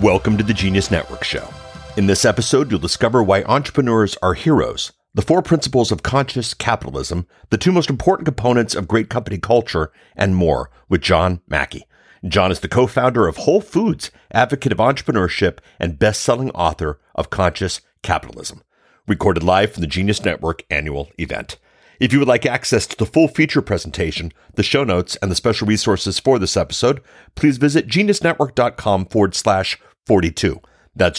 Welcome to the Genius Network Show. In this episode, you'll discover why entrepreneurs are heroes, the 4 principles of conscious capitalism, the 2 most important components of great company culture, and more with John Mackey. John is the co-founder of Whole Foods, advocate of entrepreneurship, and best-selling author of Conscious Capitalism. Recorded live from the Genius Network annual event. If you would like access to the full feature presentation, the show notes, and the special resources for this episode, please visit geniusnetwork.com/42. That's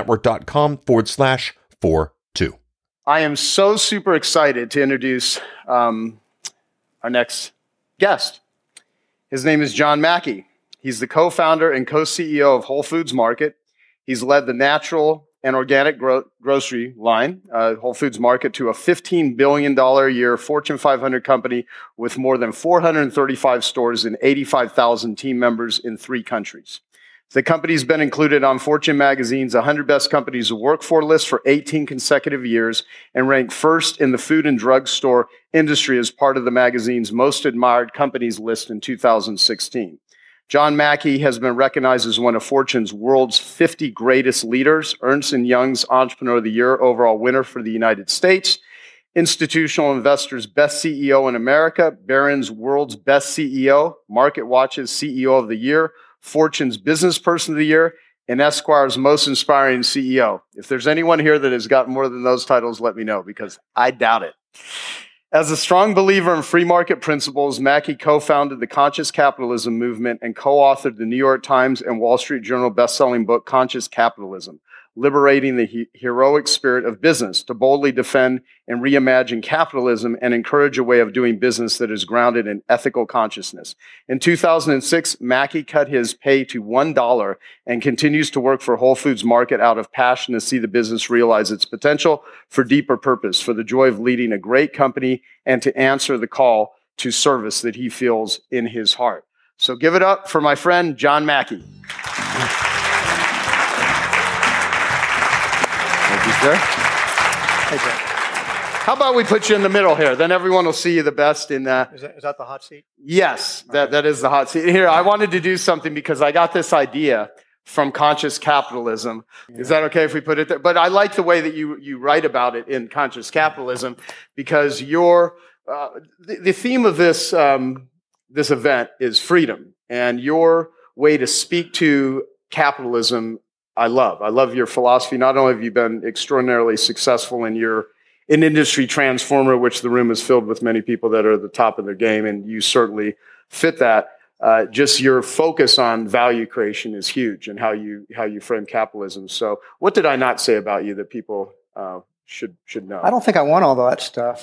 geniusnetwork.com/42. I am so super excited to introduce our next guest. His name is John Mackey. He's the co-founder and co-CEO of Whole Foods Market. He's led the natural and organic grocery line, Whole Foods Market, to a $15 billion a year Fortune 500 company with more than 435 stores and 85,000 team members in 3 countries. The company's been included on Fortune magazine's 100 Best Companies to Work For list for 18 consecutive years and ranked first in the food and drug store industry as part of the magazine's Most Admired Companies list in 2016. John Mackey has been recognized as one of Fortune's World's 50 Greatest Leaders, Ernst & Young's Entrepreneur of the Year overall winner for the United States, Institutional Investor's Best CEO in America, Barron's World's Best CEO, MarketWatch's CEO of the Year, Fortune's Business Person of the Year, and Esquire's Most Inspiring CEO. If there's anyone here that has got more than those titles, let me know, because I doubt it. As a strong believer in free market principles, Mackey co-founded the Conscious Capitalism movement and co-authored the New York Times and Wall Street Journal best-selling book, Conscious Capitalism, Liberating the Heroic Spirit of Business, to boldly defend and reimagine capitalism and encourage a way of doing business that is grounded in ethical consciousness. In 2006, Mackey cut his pay to $1 and continues to work for Whole Foods Market out of passion to see the business realize its potential for deeper purpose, for the joy of leading a great company, and to answer the call to service that he feels in his heart. So give it up for my friend, John Mackey. Thank you, sir. Hey, sir. How about we put you in the middle here? Then everyone will see you the best in that. Is that the hot seat? Yes, that is the hot seat. Here, I wanted to do something because I got this idea from Conscious Capitalism. Yeah. Is that okay if we put it there? But I like the way that you write about it in Conscious Capitalism, because the theme of this event is freedom, and your way to speak to capitalism I love your philosophy. Not only have you been extraordinarily successful in your industry transformer, which the room is filled with many people that are at the top of their game, and you certainly fit that. Just your focus on value creation is huge, and how you frame capitalism. So, what did I not say about you that people should know? I don't think I want all that stuff.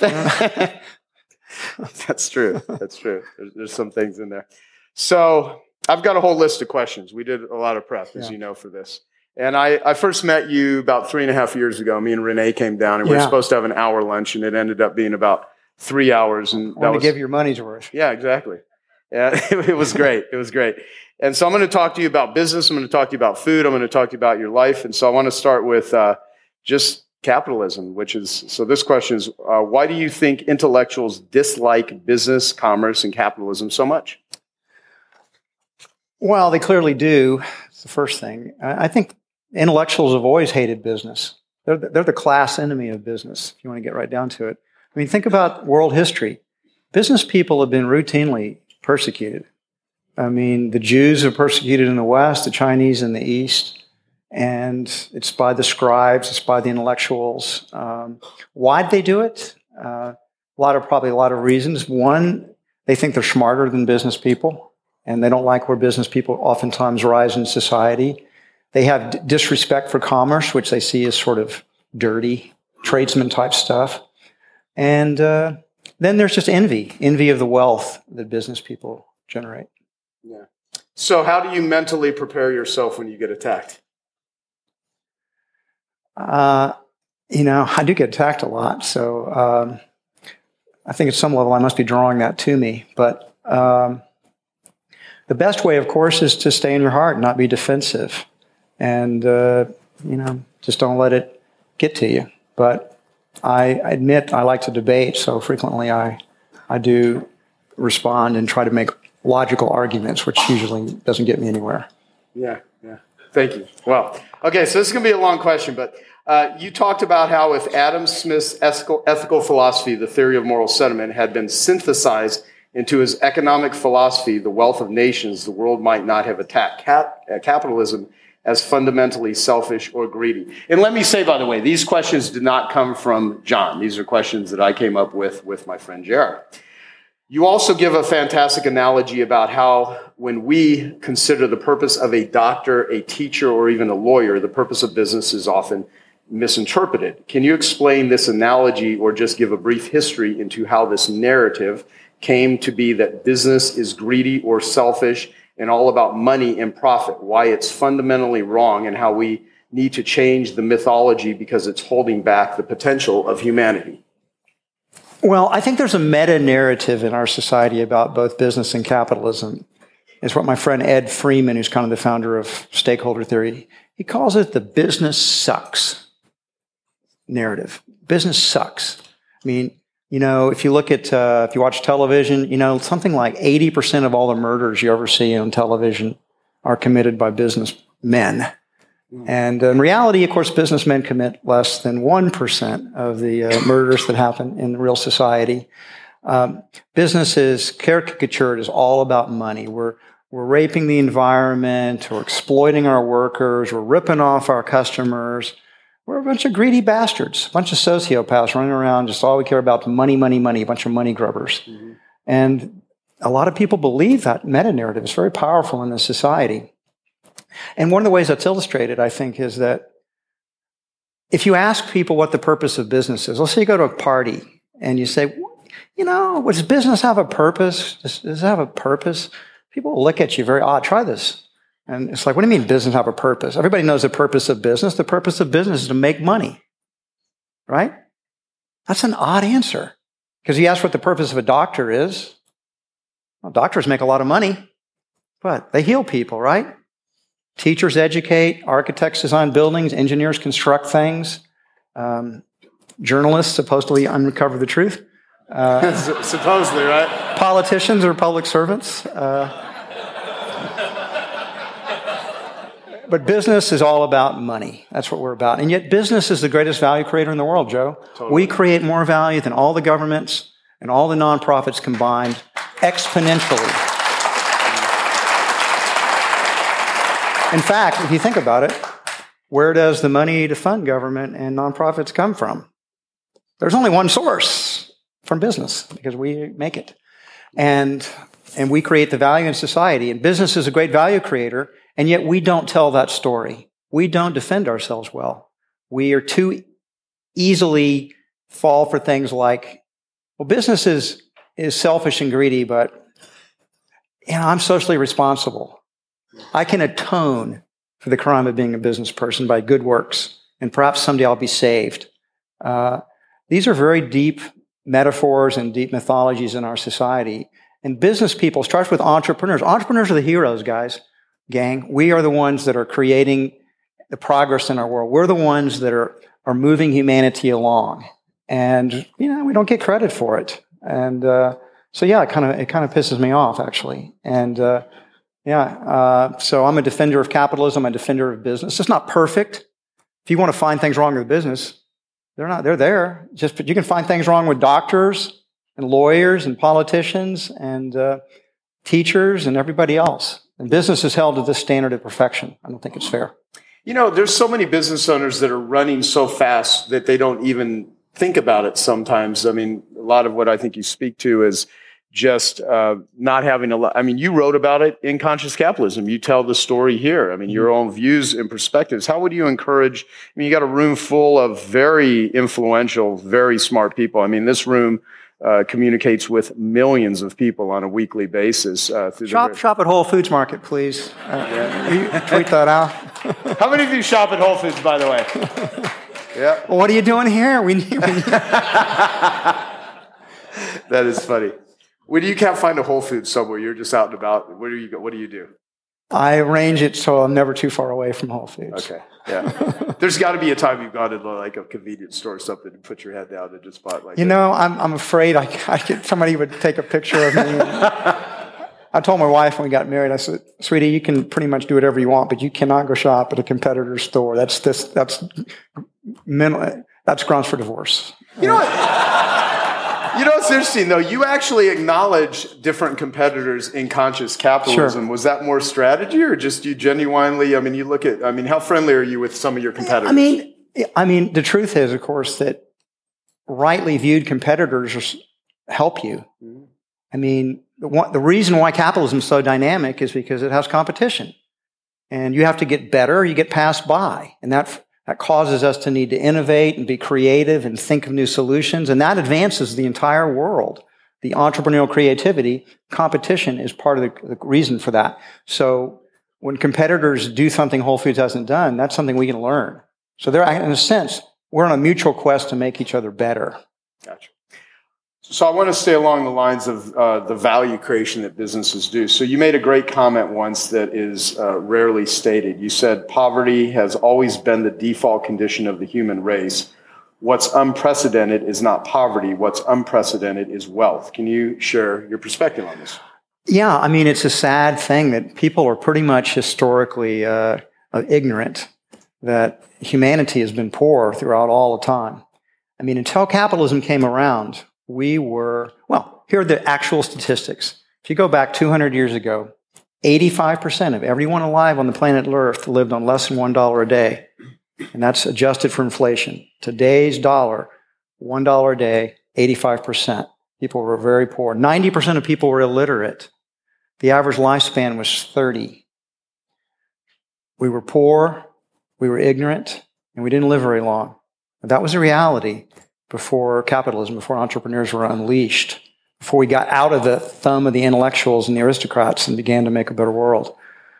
That's true. That's true. There's some things in there. So, I've got a whole list of questions. We did a lot of prep, as you know, for this. And I first met you about 3.5 years ago. Me and Renee came down, and we were supposed to have an hour lunch, and it ended up being about 3 hours. And that was to give your money's worth. Yeah, exactly. Yeah, it was great. It was great. And so I'm going to talk to you about business. I'm going to talk to you about food. I'm going to talk to you about your life. And so I want to start with just capitalism, so this question is, why do you think intellectuals dislike business, commerce, and capitalism so much? Well, they clearly do. It's the first thing. I think intellectuals have always hated business. They're the class enemy of business, if you want to get right down to it. I mean, think about world history. Business people have been routinely persecuted. I mean, the Jews are persecuted in the West, the Chinese in the East, and it's by the scribes, it's by the intellectuals. Why'd they do it? Probably a lot of reasons. One, they think they're smarter than business people, and they don't like where business people oftentimes rise in society. They have disrespect for commerce, which they see as sort of dirty, tradesman-type stuff. And then there's just envy of the wealth that business people generate. Yeah. So how do you mentally prepare yourself when you get attacked? I do get attacked a lot. So I think at some level I must be drawing that to me. But the best way, of course, is to stay in your heart and not be defensive. And, just don't let it get to you. But I admit I like to debate, so frequently I do respond and try to make logical arguments, which usually doesn't get me anywhere. Yeah. Thank you. Well, okay, so this is going to be a long question, but you talked about how if Adam Smith's ethical philosophy, the theory of moral sentiment, had been synthesized into his economic philosophy, the wealth of nations, the world might not have attacked capitalism as fundamentally selfish or greedy. And let me say, by the way, these questions did not come from John. These are questions that I came up with my friend Jared. You also give a fantastic analogy about how when we consider the purpose of a doctor, a teacher, or even a lawyer, the purpose of business is often misinterpreted. Can you explain this analogy or just give a brief history into how this narrative came to be that business is greedy or selfish and all about money and profit, why it's fundamentally wrong, and how we need to change the mythology because it's holding back the potential of humanity? Well, I think there's a meta-narrative in our society about both business and capitalism. It's what my friend Ed Freeman, who's kind of the founder of stakeholder theory, he calls it the business sucks narrative. Business sucks. I mean, if you look at, if you watch television, something like 80% of all the murders you ever see on television are committed by businessmen. And in reality, of course, businessmen commit less than 1% of the murders that happen in real society. Business is caricatured as all about money. We're raping the environment, we're exploiting our workers, we're ripping off our customers. We're a bunch of greedy bastards, a bunch of sociopaths running around, just all we care about is money, money, money, a bunch of money grubbers. Mm-hmm. And a lot of people believe that meta-narrative is very powerful in this society. And one of the ways that's illustrated, I think, is that if you ask people what the purpose of business is, let's say you go to a party and you say, does business have a purpose? Does it have a purpose? People will look at you very odd. Try this. And it's like, what do you mean business have a purpose? Everybody knows the purpose of business. The purpose of business is to make money, right? That's an odd answer. Because you ask what the purpose of a doctor is. Well, doctors make a lot of money, but they heal people, right? Teachers educate, architects design buildings, engineers construct things, journalists supposedly uncover the truth. Supposedly, right? Politicians are public servants. But business is all about money. That's what we're about. And yet business is the greatest value creator in the world, Joe. Totally. We create more value than all the governments and all the nonprofits combined exponentially. In fact, if you think about it, where does the money to fund government and nonprofits come from? There's only one source, from business, because we make it. And we create the value in society. And business is a great value creator, and yet we don't tell that story. We don't defend ourselves well. We are too easily fall for things like, well, business is selfish and greedy, but I'm socially responsible. I can atone for the crime of being a business person by good works, and perhaps someday I'll be saved. These are very deep metaphors and deep mythologies in our society. And business people, starts with entrepreneurs. Entrepreneurs are the heroes, guys, gang. We are the ones that are creating the progress in our world. We're the ones that are moving humanity along. And, we don't get credit for it. And it kind of pisses me off, actually. And so I'm a defender of capitalism, I'm a defender of business. It's not perfect. If you want to find things wrong with business, they're there. But you can find things wrong with doctors and lawyers and politicians and teachers and everybody else. And business is held to this standard of perfection. I don't think it's fair. There's so many business owners that are running so fast that they don't even think about it sometimes. I mean, a lot of what I think you speak to is just not having a lot. I mean, you wrote about it in Conscious Capitalism. You tell the story here. I mean, your own views and perspectives. How would you encourage? You got a room full of very influential, very smart people. I mean, this room communicates with millions of people on a weekly basis. Shop at Whole Foods Market, please. You tweet that out. How many of you shop at Whole Foods, by the way? Yeah. Well, what are you doing here? That is funny. When you can't find a Whole Foods somewhere, you're just out and about. Where do you go? What do you do? I arrange it so I'm never too far away from Whole Foods. Okay, yeah. There's got to be a time you've gone to like a convenience store or something and put your head down and just bought like. I'm afraid somebody would take a picture of me. I told my wife when we got married, I said, sweetie, you can pretty much do whatever you want, but you cannot go shop at a competitor's store. That's grounds for divorce. You know what? You know what's interesting, though? You actually acknowledge different competitors in conscious capitalism. Sure. Was that more strategy or just you genuinely, you look at, how friendly are you with some of your competitors? I mean, the truth is, of course, that rightly viewed competitors help you. Mm-hmm. I mean, the reason why capitalism is so dynamic is because it has competition. And you have to get better, you get passed by. And that causes us to need to innovate and be creative and think of new solutions. And that advances the entire world. The entrepreneurial creativity, competition is part of the reason for that. So when competitors do something Whole Foods hasn't done, that's something we can learn. So in a sense, we're on a mutual quest to make each other better. Gotcha. So I want to stay along the lines of the value creation that businesses do. So you made a great comment once that is rarely stated. You said poverty has always been the default condition of the human race. What's unprecedented is not poverty. What's unprecedented is wealth. Can you share your perspective on this? Yeah, it's a sad thing that people are pretty much historically ignorant that humanity has been poor throughout all the time. Until capitalism came around, here are the actual statistics. If you go back 200 years ago, 85% of everyone alive on the planet Earth lived on less than $1 a day. And that's adjusted for inflation. Today's dollar, $1 a day, 85%. People were very poor. 90% of people were illiterate. The average lifespan was 30. We were poor, we were ignorant, and we didn't live very long. That was a reality before capitalism, before entrepreneurs were unleashed, before we got out of the thumb of the intellectuals and the aristocrats and began to make a better world.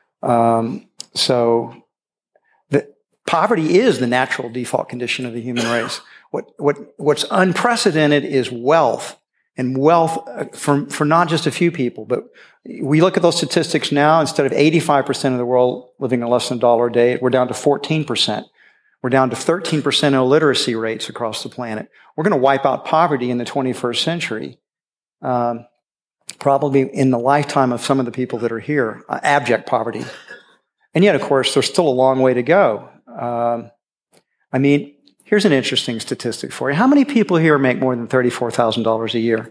So poverty is the natural default condition of the human race. What's unprecedented is wealth, and wealth for not just a few people, but we look at those statistics now. Instead of 85% of the world living on less than $1 a day, we're down to 14%. We're down to 13% illiteracy rates across the planet. We're going to wipe out poverty in the 21st century, probably in the lifetime of some of the people that are here, abject poverty. And yet, of course, there's still a long way to go. Here's an interesting statistic for you. How many people here make more than $34,000 a year?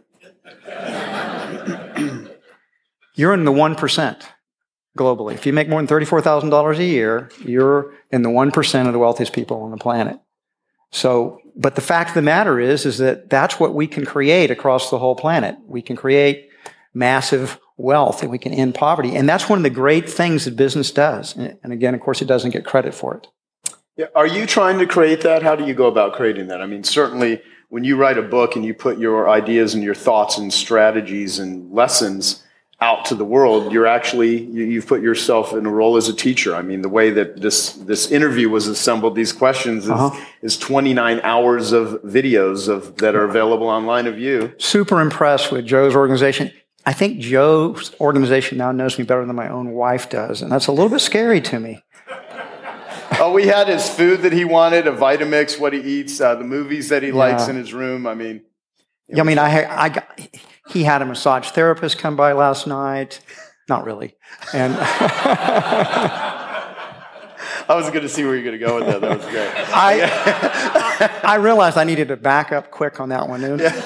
You're in the 1%. Globally. If you make more than $34,000 a year, you're in the 1% of the wealthiest people on the planet. So, but the fact of the matter is that that's what we can create across the whole planet. We can create massive wealth and we can end poverty. And that's one of the great things that business does. And again, of course, it doesn't get credit for it. Yeah. Are you trying to create that? How do you go about creating that? Certainly when you write a book and you put your ideas and your thoughts and strategies and lessons out to the world, you've put yourself in a role as a teacher. The way that this interview was assembled, these questions is 29 hours of videos that are available online of you. Super impressed with Joe's organization. I think Joe's organization now knows me better than my own wife does, and that's a little bit scary to me. Oh, we had his food that he wanted, a Vitamix, what he eats, the movies that he likes in his room. He had a massage therapist come by last night. Not really. And I was going to see where you're going to go with that. That was great. I realized I needed to back up quick on that one.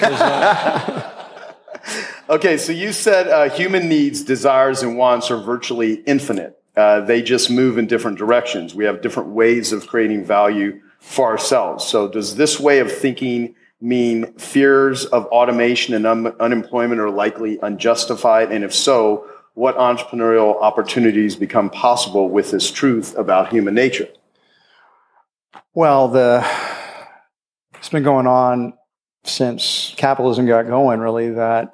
Okay, so you said human needs, desires, and wants are virtually infinite. They just move in different directions. We have different ways of creating value for ourselves. So does this way of thinking mean fears of automation and unemployment are likely unjustified? And if so, what entrepreneurial opportunities become possible with this truth about human nature? Well, it's been going on since capitalism got going, really, that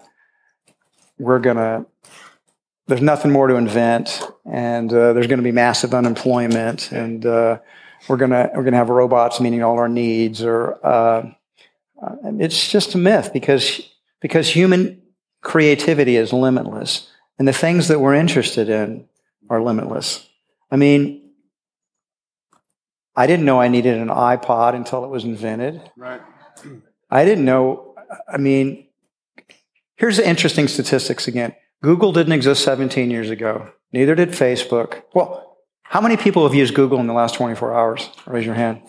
there's nothing more to invent, and there's going to be massive unemployment, and we're going to have robots meeting all our needs, or it's just a myth because human creativity is limitless, and the things that we're interested in are limitless. I didn't know I needed an iPod until it was invented. Right. I didn't know. Here's the interesting statistics again. Google didn't exist 17 years ago. Neither did Facebook. Well, how many people have used Google in the last 24 hours? Raise your hand.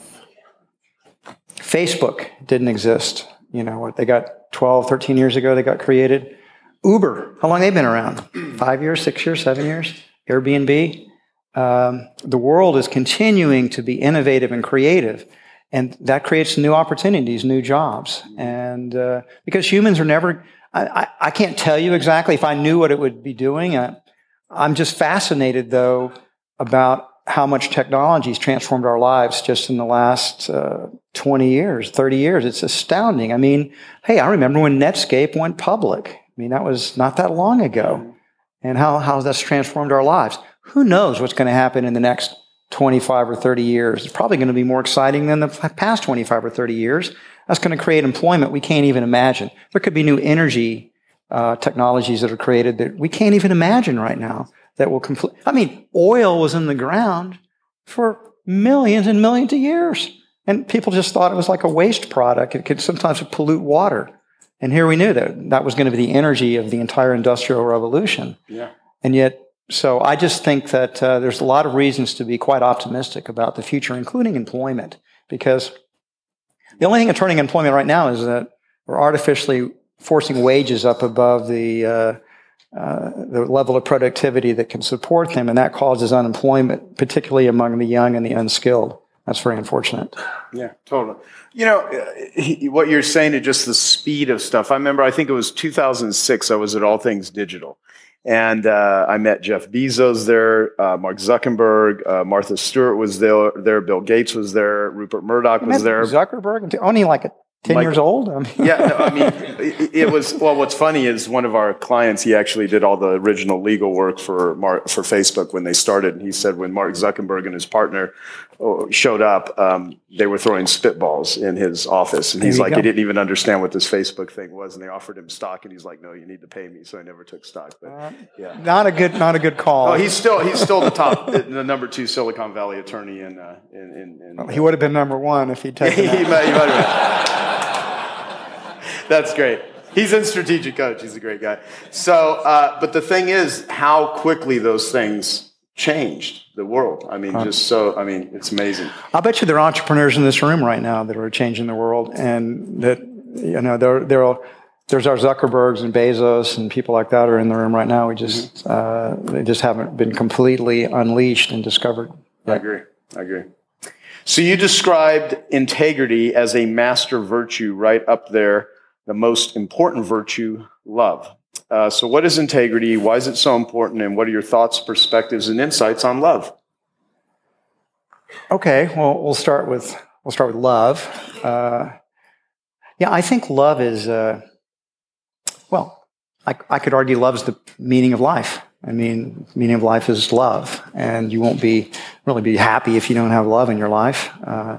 Facebook didn't exist. They got 12, 13 years ago, they got created. Uber, how long have they been around? 5 years, 6 years, 7 years? Airbnb. The world is continuing to be innovative and creative, and that creates new opportunities, new jobs. And because humans are never, I can't tell you exactly if I knew what it would be doing. I'm just fascinated, though, about how much technology has transformed our lives just in the last 20 years, 30 years. It's astounding. I mean, hey, I remember when Netscape went public. I mean, that was not that long ago. And how that's transformed our lives. Who knows what's going to happen in the next 25 or 30 years? It's probably going to be more exciting than the past 25 or 30 years. That's going to create employment we can't even imagine. There could be new energy technologies that are created that we can't even imagine right now that will oil was in the ground for millions and millions of years. And people just thought it was like a waste product. It could sometimes pollute water. And here we knew that was going to be the energy of the entire Industrial Revolution. Yeah. And yet, so I just think that there's a lot of reasons to be quite optimistic about the future, including employment, because the only thing that's turning employment right now is that we're artificially forcing wages up above the level of productivity that can support them, and that causes unemployment, particularly among the young and the unskilled. That's very unfortunate. Yeah, totally. What you're saying is just the speed of stuff. I think it was 2006, I was at All Things Digital. And I met Jeff Bezos there, Mark Zuckerberg, Martha Stewart was there, Bill Gates was there, Rupert Murdoch was there. Zuckerberg, only like 10 years old? It was, well, what's funny is one of our clients, he actually did all the original legal work for Facebook when they started. And he said when Mark Zuckerberg and his partner showed up, they were throwing spitballs in his office. And he's like, he didn't even understand what this Facebook thing was. And they offered him stock. And he's like, no, you need to pay me. So I never took stock. But yeah. Not a good call. Oh, he's still the top, the number 2 Silicon Valley attorney he would have been number 1 if he'd taken that. he might have. That's great. He's in Strategic Coach. He's a great guy. So, but the thing is how quickly those things changed the world. It's amazing. I bet you there are entrepreneurs in this room right now that are changing the world, and that there's our Zuckerbergs and Bezos and people like that are in the room right now. We just they just haven't been completely unleashed and discovered. I agree. So you described integrity as a master virtue, right up there. The most important virtue, love. So what is integrity? Why is it so important? And what are your thoughts, perspectives, and insights on love? Okay, well, we'll start with love. I think love is, I could argue love is the meaning of life. I mean, meaning of life is love, and you won't really be happy if you don't have love in your life.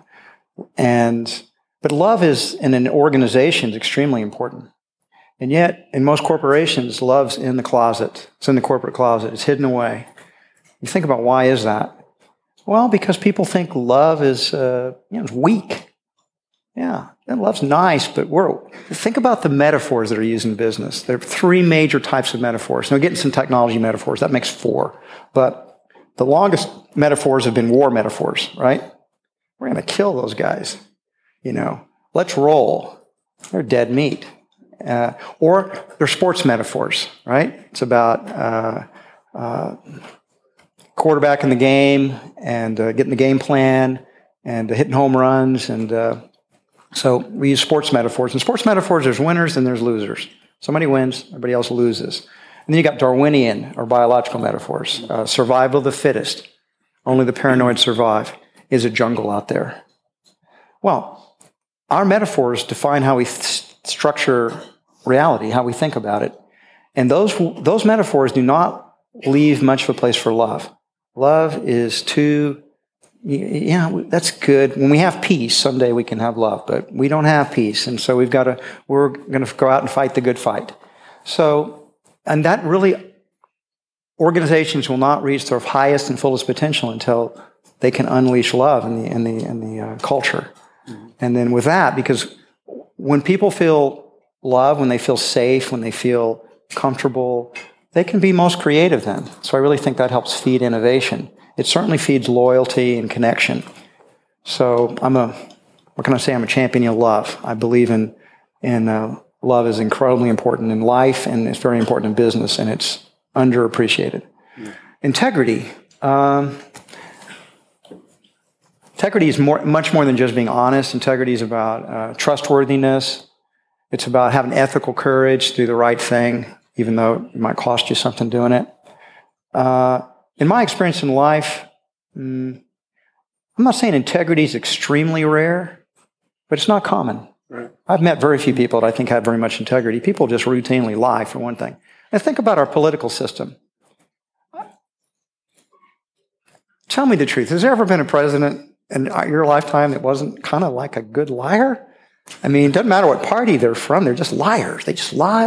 But love is, in an organization, is extremely important. And yet, in most corporations, love's in the closet. It's in the corporate closet. It's hidden away. You think about why is that? Well, because people think love is it's weak. Yeah, and love's nice, but think about the metaphors that are used in business. There are 3 major types of metaphors. Now, getting some technology metaphors, that makes 4. But the longest metaphors have been war metaphors, right? We're going to kill those guys. Let's roll. They're dead meat. Or they're sports metaphors, right? It's about quarterback in the game and getting the game plan and hitting home runs. And so we use sports metaphors. In sports metaphors, there's winners and there's losers. Somebody wins, everybody else loses. And then you got Darwinian or biological metaphors. Survival of the fittest. Only the paranoid survive. Is a jungle out there. Well, our metaphors define how we structure reality, how we think about it. And those metaphors do not leave much of a place for love. Love is that's good. When we have peace, someday we can have love, but we don't have peace. And so we're going to go out and fight the good fight. So, and that really, organizations will not reach their highest and fullest potential until they can unleash love in the culture. And then with that, because when people feel love, when they feel safe, when they feel comfortable, they can be most creative then. So I really think that helps feed innovation. It certainly feeds loyalty and connection. So I'm a champion of love. I believe in love is incredibly important in life, and it's very important in business, and it's underappreciated. Integrity. Integrity is much more than just being honest. Integrity is about trustworthiness. It's about having ethical courage to do the right thing, even though it might cost you something doing it. In my experience in life, I'm not saying integrity is extremely rare, but it's not common. Right. I've met very few people that I think have very much integrity. People just routinely lie, for one thing. And think about our political system. Tell me the truth. Has there ever been a president in your lifetime that wasn't kind of like a good liar? I mean, it doesn't matter what party they're from. They're just liars. They just lie.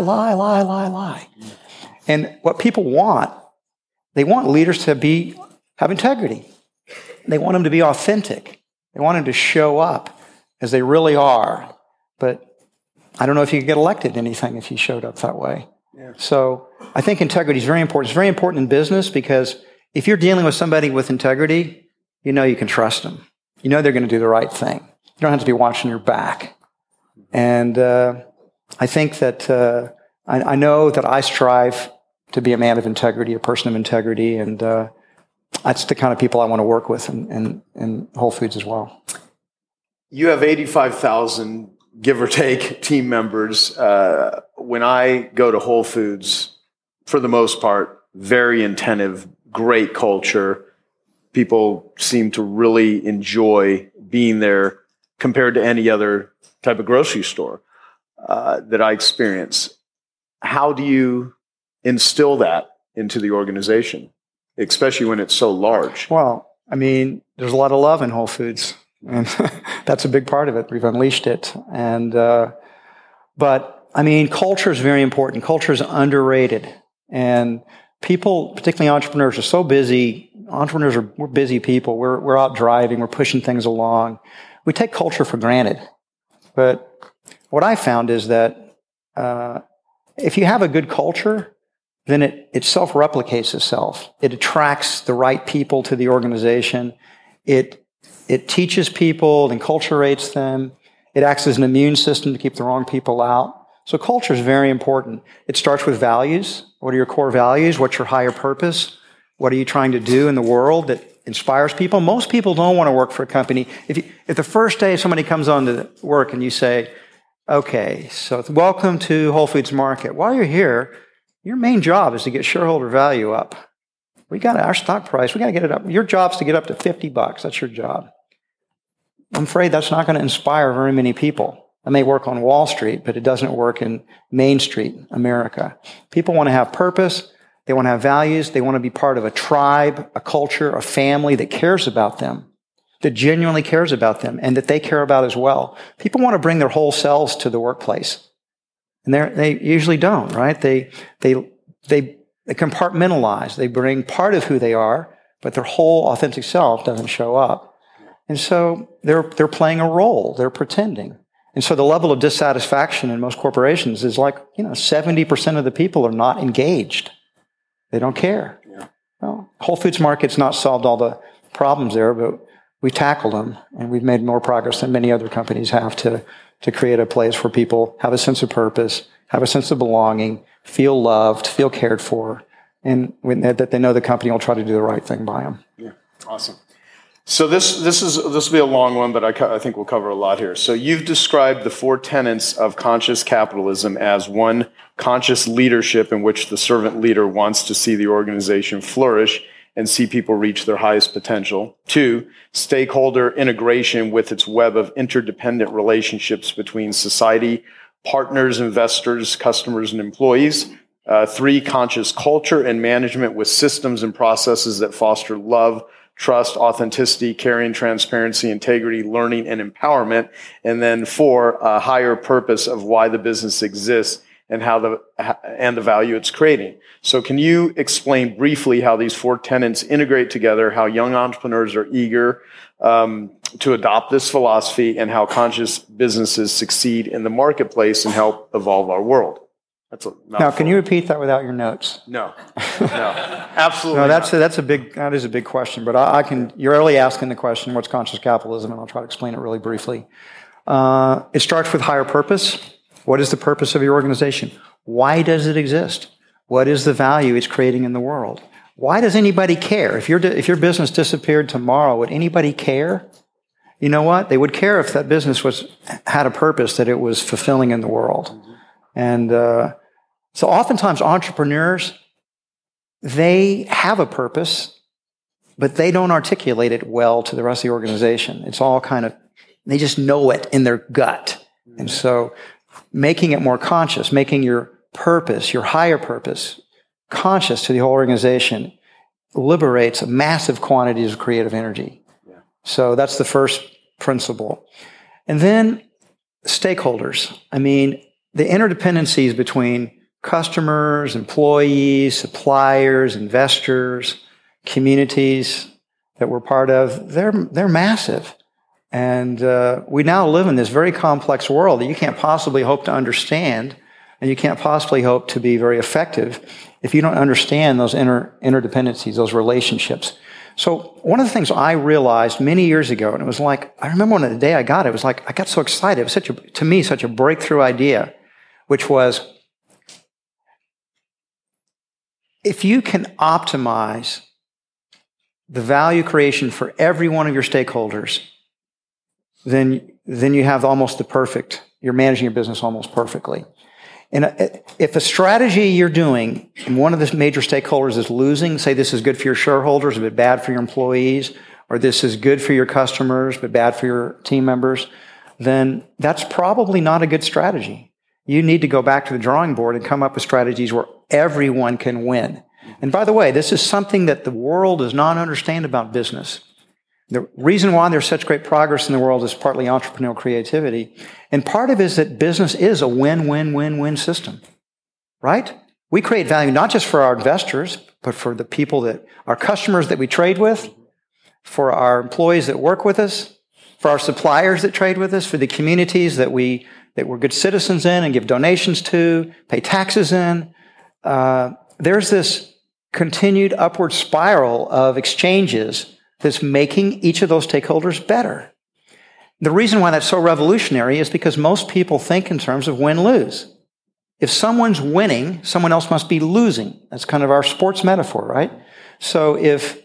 And what people want, they want leaders to have integrity. They want them to be authentic. They want them to show up as they really are. But I don't know if you could get elected to anything if you showed up that way. Yeah. So I think integrity is very important. It's very important in business because if you're dealing with somebody with integrity, you know you can trust them. You know they're going to do the right thing. You don't have to be watching your back. And I think that I know that I strive to be a man of integrity, a person of integrity, and that's the kind of people I want to work with in Whole Foods as well. You have 85,000, give or take, team members. When I go to Whole Foods, for the most part, very attentive, great culture. People seem to really enjoy being there compared to any other type of grocery store that I experience. How do you instill that into the organization, especially when it's so large? Well, I mean, there's a lot of love in Whole Foods, and that's a big part of it. We've unleashed it. And but, I mean, culture is very important. Culture is underrated. And people, particularly entrepreneurs, are so busy. We're busy people. We're out driving. We're pushing things along. We take culture for granted. But what I found is that if you have a good culture, then it self-replicates itself. It attracts the right people to the organization. It teaches people and enculturates them. It acts as an immune system to keep the wrong people out. So culture is very important. It starts with values. What are your core values? What's your higher purpose? What are you trying to do in the world that inspires people? Most people don't want to work for a company. If the first day somebody comes on to work and you say, okay, so welcome to Whole Foods Market. While you're here, your main job is to get shareholder value up. Our stock price, we got to get it up. Your job's to get up to $50. That's your job. I'm afraid that's not going to inspire very many people. It may work on Wall Street, but it doesn't work in Main Street, America. People want to have purpose. They want to have values. They want to be part of a tribe, a culture, a family that cares about them, that genuinely cares about them, and that they care about as well. People want to bring their whole selves to the workplace. And they usually don't, right? They compartmentalize. They bring part of who they are, but their whole authentic self doesn't show up. And so they're playing a role. They're pretending. And so the level of dissatisfaction in most corporations is 70% of the people are not engaged. They don't care. Yeah. Well, Whole Foods Market's not solved all the problems there, but we tackled them, and we've made more progress than many other companies have to create a place where people have a sense of purpose, have a sense of belonging, feel loved, feel cared for, and that they know the company will try to do the right thing by them. Yeah, awesome. So this will be a long one, but I think we'll cover a lot here. So you've described the 4 tenets of conscious capitalism as: 1, conscious leadership, in which the servant leader wants to see the organization flourish and see people reach their highest potential. 2, stakeholder integration with its web of interdependent relationships between society, partners, investors, customers, and employees. 3, conscious culture and management with systems and processes that foster love, trust, authenticity, caring, transparency, integrity, learning, and empowerment. And then 4, a higher purpose of why the business exists and the value it's creating. So can you explain briefly how these 4 tenets integrate together, how young entrepreneurs are eager to adopt this philosophy, and how conscious businesses succeed in the marketplace and help evolve our world? That's a Now, can you repeat that without your notes? No, absolutely. No, that is a big question. But I can. You're really asking the question, what's conscious capitalism? And I'll try to explain it really briefly. It starts with higher purpose. What is the purpose of your organization? Why does it exist? What is the value it's creating in the world? Why does anybody care? If your business disappeared tomorrow, would anybody care? You know what? They would care if that business had a purpose that it was fulfilling in the world. And so oftentimes entrepreneurs, they have a purpose, but they don't articulate it well to the rest of the organization. It's all they just know it in their gut. And so making it more conscious, making your purpose, your higher purpose, conscious to the whole organization liberates massive quantities of creative energy. Yeah. So that's the first principle. And then stakeholders. I mean, the interdependencies between customers, employees, suppliers, investors, communities that we're part of, they're massive. And we now live in this very complex world that you can't possibly hope to understand, and you can't possibly hope to be very effective if you don't understand those interdependencies, those relationships. So one of the things I realized many years ago, and it was like, I remember on the day I got it, was like, I got so excited. It was to me, such a breakthrough idea, which was, if you can optimize the value creation for every one of your stakeholders, then you have almost you're managing your business almost perfectly. And if a strategy you're doing and one of the major stakeholders is losing, say this is good for your shareholders but bad for your employees, or this is good for your customers but bad for your team members, then that's probably not a good strategy. You need to go back to the drawing board and come up with strategies where everyone can win. And by the way, this is something that the world does not understand about business. The reason why there's such great progress in the world is partly entrepreneurial creativity. And part of it is that business is a win-win-win-win system, right? We create value not just for our investors, but for the people our customers that we trade with, for our employees that work with us, for our suppliers that trade with us, for the communities that we're good citizens in and give donations to, pay taxes in. There's this continued upward spiral of exchanges that's making each of those stakeholders better. The reason why that's so revolutionary is because most people think in terms of win-lose. If someone's winning, someone else must be losing. That's kind of our sports metaphor, right? So if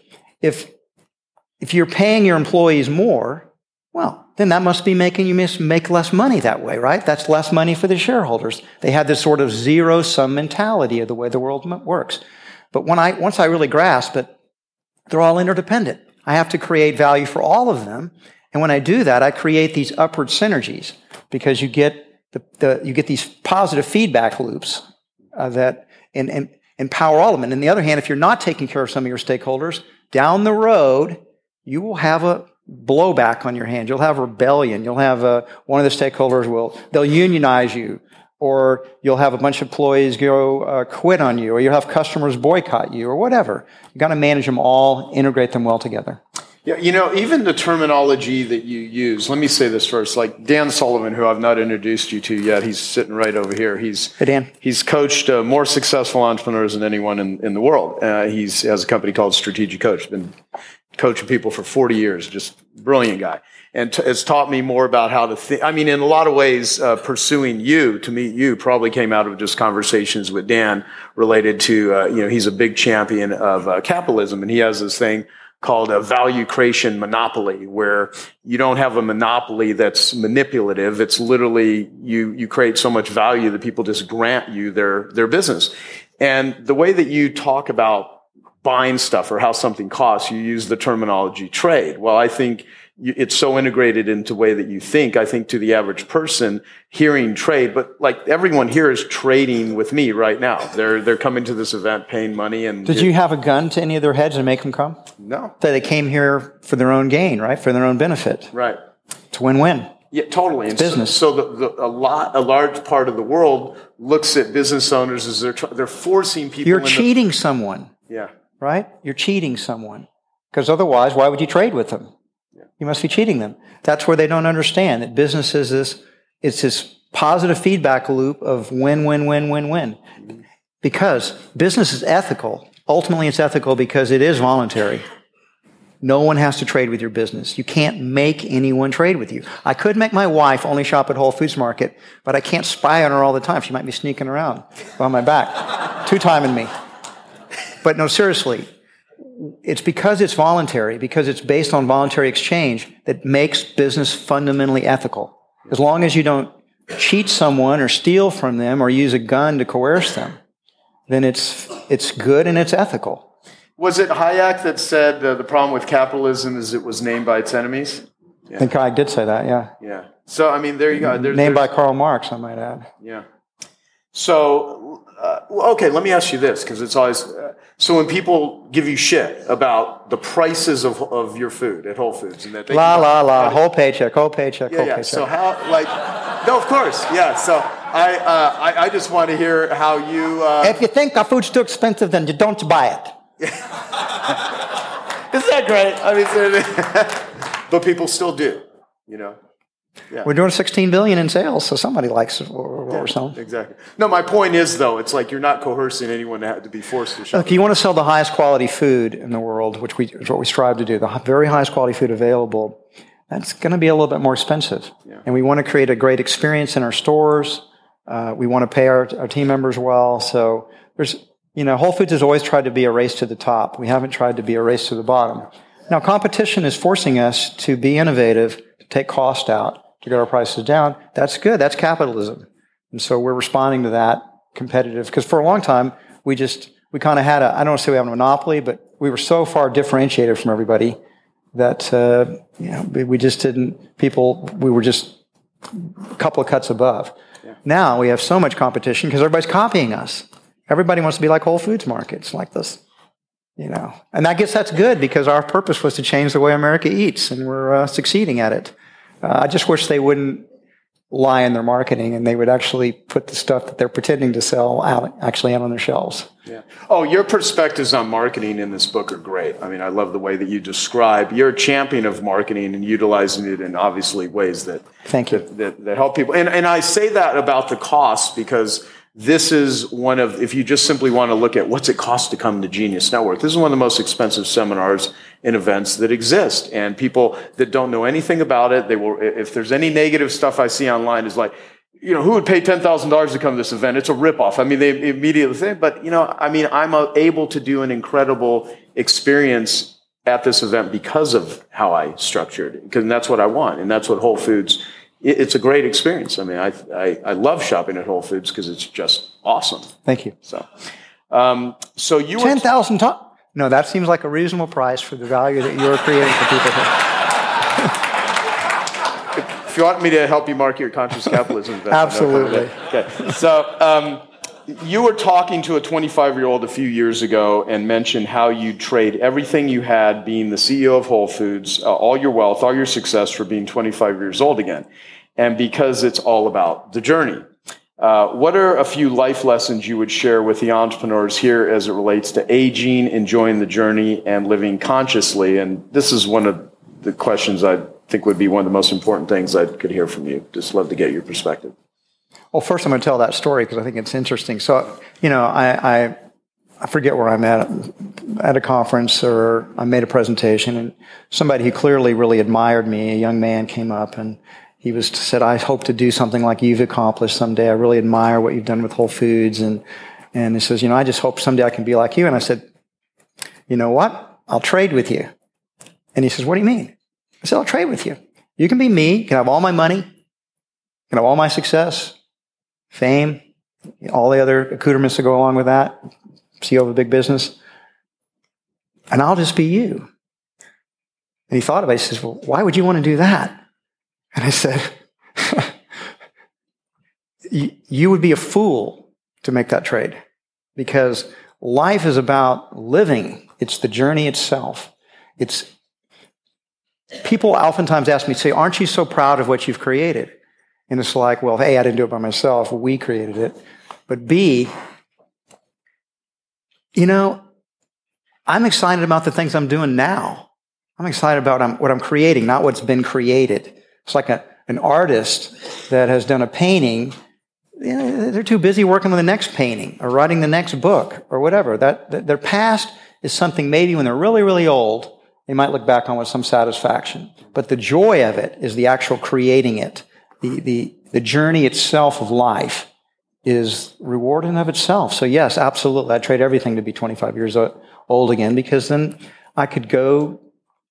you're paying your employees more, well, then that must be making you make less money that way, right? That's less money for the shareholders. They have this sort of zero-sum mentality of the way the world works. But once I really grasp it, they're all interdependent. I have to create value for all of them. And when I do that, I create these upward synergies because you get these positive feedback loops that empower all of them. And on the other hand, if you're not taking care of some of your stakeholders, down the road, you will have a blowback on your hand. You'll have rebellion. You'll have one of the stakeholders they'll unionize you, or you'll have a bunch of employees go quit on you, or you'll have customers boycott you, or whatever. You've got to manage them all, integrate them well together. Yeah, even the terminology that you use, let me say this first, like Dan Sullivan, who I've not introduced you to yet, he's sitting right over here. Hey, Dan. He's coached more successful entrepreneurs than anyone in the world. He has a company called Strategic Coach, been coaching people for 40 years, just brilliant guy. And has taught me more about how to think. I mean, in a lot of ways, pursuing to meet you probably came out of just conversations with Dan related to, he's a big champion of capitalism, and he has this thing called a value creation monopoly, where you don't have a monopoly that's manipulative. It's literally you create so much value that people just grant you their business. And the way that you talk about buying stuff or how something costs, you use the terminology trade. Well, I think it's so integrated into the way that you think. I think to the average person, hearing trade, but like everyone here is trading with me right now. They're coming to this event, paying money. And did you have a gun to any of their heads and make them come? No. So they came here for their own gain, right? For their own benefit. Right. It's win-win. Yeah, totally. It's business. So a large part of the world looks at business owners as they're forcing people. You're cheating someone. Yeah. Right? You're cheating someone. Because otherwise, why would you trade with them? You must be cheating them. That's where they don't understand that business is this positive feedback loop of win, win, win, win, win. Because business is ethical. Ultimately, it's ethical because it is voluntary. No one has to trade with your business. You can't make anyone trade with you. I could make my wife only shop at Whole Foods Market, but I can't spy on her all the time. She might be sneaking around behind my back, two-timing me. But no, seriously, it's because it's voluntary, because it's based on voluntary exchange that makes business fundamentally ethical. As long as you don't cheat someone or steal from them or use a gun to coerce them, then it's good and it's ethical. Was it Hayek that said the problem with capitalism is it was named by its enemies? Yeah. I think Hayek did say that, yeah. Yeah. So, I mean, there you go. Named by Karl Marx, I might add. Yeah. So, okay, let me ask you this, because it's always... so when people give you shit about the prices of your food at Whole Foods... and that they whole paycheck, whole paycheck. So how, no, of course, yeah. So I just want to hear how you... if you think our food's too expensive, then you don't buy it. Isn't that great? I mean, but people still do, you know. Yeah. We're doing $16 billion in sales, so somebody likes what we're selling. Exactly. No, my point is, though, it's like you're not coercing anyone to be forced to shop. Look, you want to sell the highest quality food in the world, which is what we strive to do, the very highest quality food available. That's going to be a little bit more expensive. Yeah. And we want to create a great experience in our stores. We want to pay our team members well. So there's... Whole Foods has always tried to be a race to the top. We haven't tried to be a race to the bottom. Now, competition is forcing us to be innovative, to take cost out, to get our prices down. That's good. That's capitalism. And so we're responding to that competitive. Because for a long time, we kind of had I don't want to say we have a monopoly, but we were so far differentiated from everybody that, we just we were just a couple of cuts above. Yeah. Now we have so much competition because everybody's copying us. Everybody wants to be like Whole Foods markets, like this, And I guess that's good because our purpose was to change the way America eats, and we're succeeding at it. I just wish they wouldn't lie in their marketing and they would actually put the stuff that they're pretending to sell out on their shelves. Yeah. Oh, your perspectives on marketing in this book are great. I mean, I love the way that you describe. You're a champion of marketing and utilizing it in obviously ways that Thank you. That help people. And I say that about the costs because this is one of, if you just simply want to look at what's it cost to come to Genius Network, this is one of the most expensive seminars and events that exist. And people that don't know anything about it, they will, if there's any negative stuff I see online is like, who would pay $10,000 to come to this event? It's a ripoff. I mean, they immediately think, but I'm able to do an incredible experience at this event because of how I structured it. Because that's what I want. And that's what Whole Foods, it's a great experience. I mean, I love shopping at Whole Foods because it's just awesome. Thank you. So you $10,000. No, that seems like a reasonable price for the value that you're creating for people here. If you want me to help you market your conscious capitalism event, absolutely. Okay. So you were talking to a 25-year-old a few years ago and mentioned how you trade everything you had, being the CEO of Whole Foods, all your wealth, all your success, for being 25 years old again. And because it's all about the journey. What are a few life lessons you would share with the entrepreneurs here as it relates to aging, enjoying the journey, and living consciously? And this is one of the questions I think would be one of the most important things I could hear from you. Just love to get your perspective. Well, first I'm going to tell that story because I think it's interesting. So, I forget where I'm at a conference or I made a presentation, and somebody who clearly really admired me, a young man, came up and he said, I hope to do something like you've accomplished someday. I really admire what you've done with Whole Foods. And he says, I just hope someday I can be like you. And I said, you know what? I'll trade with you. And he says, what do you mean? I said, I'll trade with you. You can be me. You can have all my money. You can have all my success, fame, all the other accoutrements that go along with that, CEO of a big business. And I'll just be you. And he thought about it. He says, well, why would you want to do that? And I said, you would be a fool to make that trade because life is about living. It's the journey itself. People oftentimes ask me, say, aren't you so proud of what you've created? And it's like, well, A, I didn't do it by myself. We created it. But B, I'm excited about the things I'm doing now. I'm excited about what I'm creating, not what's been created. It's like a An artist that has done a painting, they're too busy working on the next painting or writing the next book or whatever. That their past is something maybe when they're really, really old, they might look back on with some satisfaction. But the joy of it is the actual creating it. The journey itself of life is reward in of itself. So yes, absolutely. I'd trade everything to be 25 years old again, because then I could go,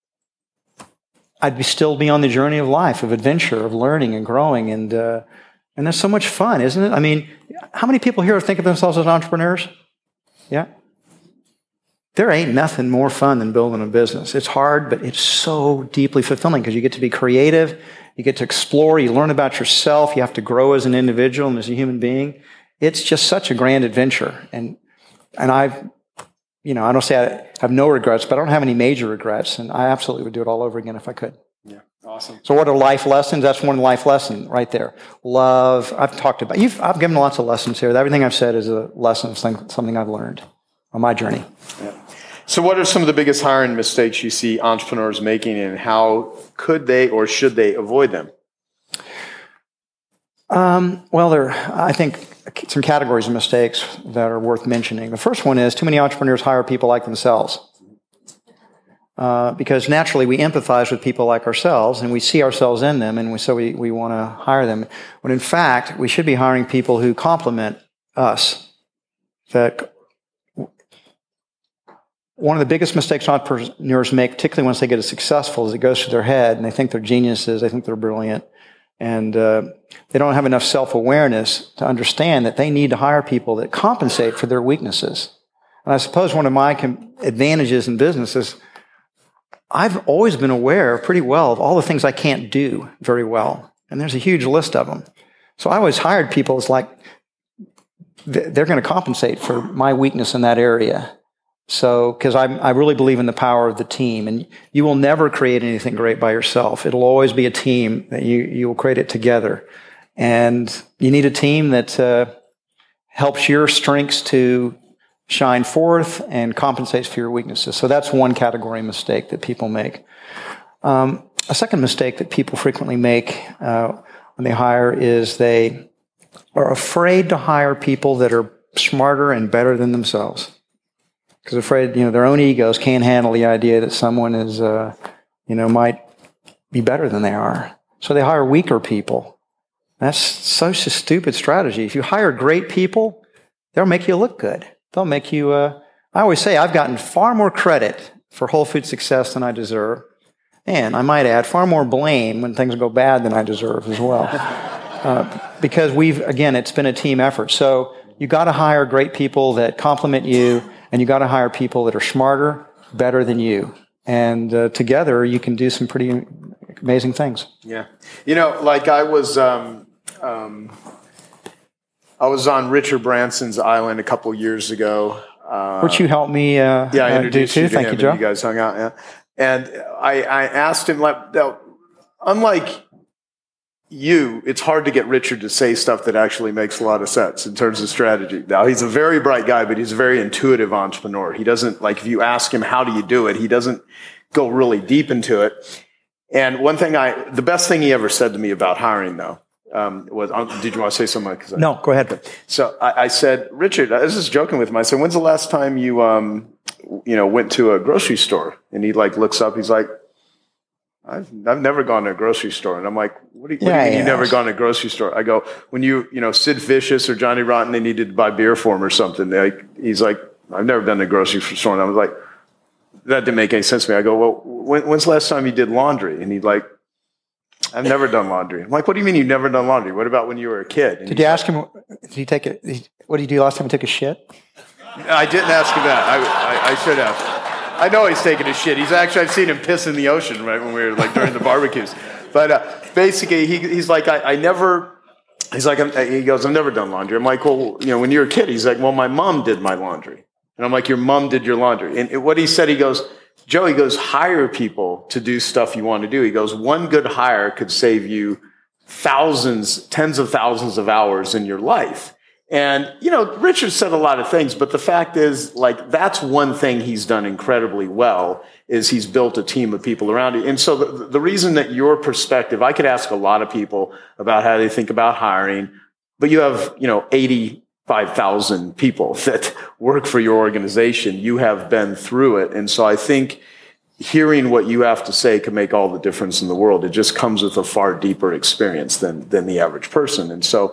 I'd still be on the journey of life, of adventure, of learning and growing. And that's so much fun, isn't it? I mean, how many people here think of themselves as entrepreneurs? Yeah. There ain't nothing more fun than building a business. It's hard, but it's so deeply fulfilling because you get to be creative, you get to explore, you learn about yourself, you have to grow as an individual and as a human being. It's just such a grand adventure. And I don't say I have no regrets, but I don't have any major regrets, and I absolutely would do it all over again if I could. Yeah, awesome. So what are life lessons? That's one life lesson right there. Love. I've talked about. I've given lots of lessons here. Everything I've said is a lesson of something I've learned on my journey. Yeah. So what are some of the biggest hiring mistakes you see entrepreneurs making, and how could they or should they avoid them? Well, there are, I think, some categories of mistakes that are worth mentioning. The first one is too many entrepreneurs hire people like themselves. Because naturally we empathize with people like ourselves and we see ourselves in them, and so we want to hire them. When in fact, we should be hiring people who complement us. That one of the biggest mistakes entrepreneurs make, particularly once they get successful, is it goes through their head and they think they're geniuses, they think they're brilliant, and they don't have enough self-awareness to understand that they need to hire people that compensate for their weaknesses. And I suppose one of my advantages in business is I've always been aware pretty well of all the things I can't do very well. And there's a huge list of them. So I always hired people as like, they're going to compensate for my weakness in that area. So, because I really believe in the power of the team, and you will never create anything great by yourself. It'll always be a team that you will create it together. And you need a team that helps your strengths to shine forth and compensates for your weaknesses. So that's one category of mistake that people make. A second mistake that people frequently make when they hire is they are afraid to hire people that are smarter and better than themselves. Because afraid, their own egos can't handle the idea that someone is, might be better than they are. So they hire weaker people. That's such a stupid strategy. If you hire great people, they'll make you look good. They'll make you, I always say I've gotten far more credit for Whole Foods success than I deserve. And I might add, far more blame when things go bad than I deserve as well. Because it's been a team effort. So you got to hire great people that complement you, and you got to hire people that are smarter, better than you. And together you can do some pretty amazing things. Yeah. Like I was on Richard Branson's island a couple years ago. Which you helped me I do too. Thank you, Joe. You guys hung out, yeah. And I asked him, unlike you, it's hard to get Richard to say stuff that actually makes a lot of sense in terms of strategy. Now, he's a very bright guy, but he's a very intuitive entrepreneur. He doesn't, if you ask him, how do you do it? He doesn't go really deep into it. And the best thing he ever said to me about hiring, though, was, did you want to say something? No, go ahead. So I said, Richard, I was just joking with him. I said, when's the last time you, went to a grocery store? And he looks up, he's like, I've never gone to a grocery store. And I'm like, what do you mean you've never gone to a grocery store? I go, when Sid Vicious or Johnny Rotten, they needed to buy beer for him or something. He's like, I've never done a grocery store. And I was like, that didn't make any sense to me. I go, well, when's the last time you did laundry? And he's like, I've never done laundry. I'm like, what do you mean you've never done laundry? What about when you were a kid? And did you ask him, did he take it? What did you do last time he took a shit? I didn't ask him that. I should have. I know he's taking a shit. I've seen him piss in the ocean, right, when we were during the barbecues. But basically, he's like, he goes, I've never done laundry. I'm like, well, when you were a kid, he's like, well, my mom did my laundry. And I'm like, your mom did your laundry. And what he said, he goes, Joe, hire people to do stuff you want to do. He goes, one good hire could save you thousands, tens of thousands of hours in your life. And, you know, Richard said a lot of things, but the fact is, like, that's one thing he's done incredibly well, is he's built a team of people around you. And so the reason that your perspective, I could ask a lot of people about how they think about hiring, but you have, you know, 85,000 people that work for your organization. You have been through it. And so I think hearing what you have to say can make all the difference in the world. It just comes with a far deeper experience than the average person. And so,